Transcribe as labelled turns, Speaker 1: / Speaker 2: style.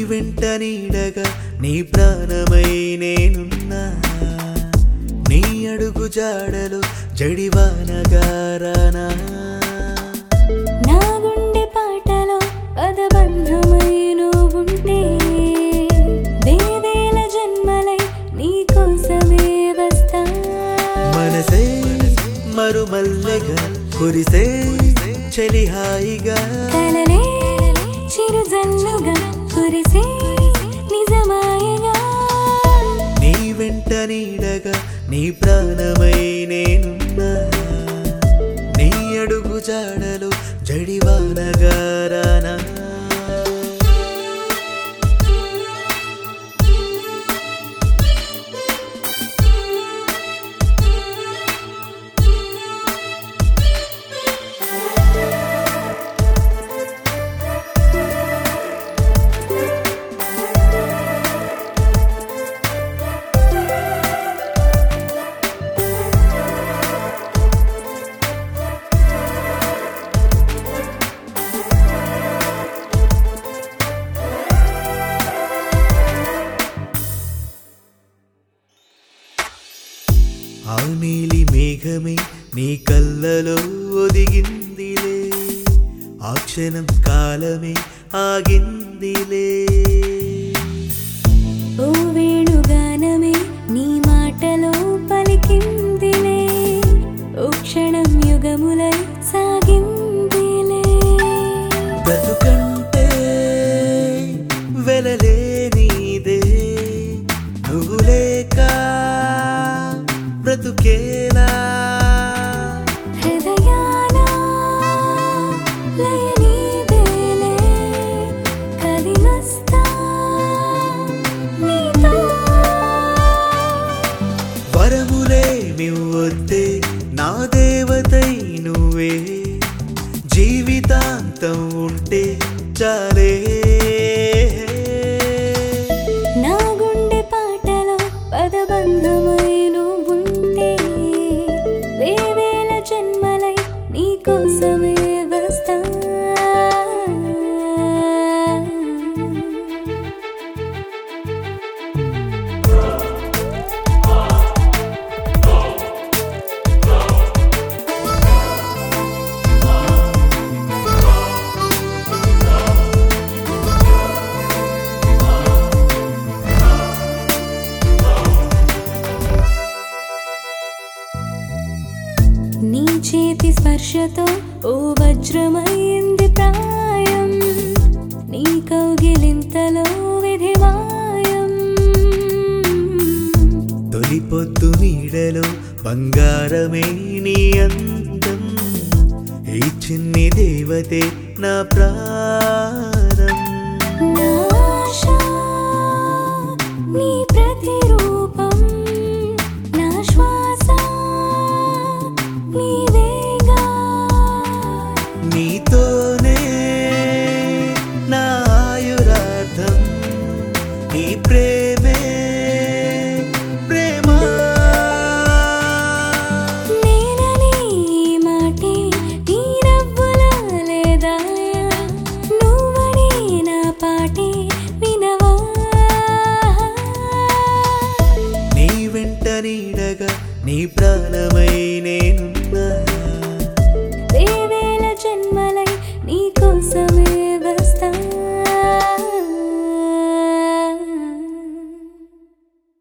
Speaker 1: వెంట నీడగా నీ ప్రాణమై నేనున్నా నీ అడుగు జాడలు జడివానగా రానా
Speaker 2: నా గుండె పాటలో పదబంధమై నువ్వుంటే వేవేల జన్మలై నీ కోసమే వస్తా
Speaker 1: మనసే మరుమల్లెగా కురిసే చలి హాయిగా
Speaker 2: కలలే చిరుజల్లుగా కురిసే నిజమాయగా
Speaker 1: నీ వెంట నీడగా నీ ప్రాణమై నేనున్నా నీ అడుగు జాడలు జడివానగా రానా ఆ నీలి మేఘమే నీ కళ్ళలో ఒదిగిందిలే ఆ క్షణం కాలమే ఆగిందిలే
Speaker 2: ఓ వేణుగానమే నీ మాటలో పలికిందిలే ఓ క్షణం యుగములై సాగిందిలే
Speaker 1: బ్రతుకంటే వెలలే నీదే నువ్వు లేక బ్రతుకేలా
Speaker 2: హృదయాన లయ నీదేలే కలిమస్తా నీతో
Speaker 1: వరములే నువ్వొద్దే నా దేవతై నువ్వే జీవితాంతం ఉంటే చాలే
Speaker 2: నా గుండె పాటలో పదబంధమై నువ్వుంటే వేవేల జన్మలై నీ కోసమే వస్తా నీ చేతి స్పర్శతో ఓ వజ్రమైంది ప్రాయం నీ కౌగిలింతలో విధివాయం
Speaker 1: తొలి పొద్దు నీడలో బంగారమే నీ అందం ఈ చిన్ని దేవతే నా ప్రాణం
Speaker 2: నా ఆశ నీ ప్రతిరూపం నా శ్వాస నీవేగా
Speaker 1: నీతోనే నా ఆయురార్థం నీ ప్రేమే ప్రేమ
Speaker 2: నేననే ఈ మాటే నీ నవ్వుల లేదా నువ్వనే నా పాటే వినవా
Speaker 1: నీ వెంట నీడగా నీ ప్రాణమై నేనున్నా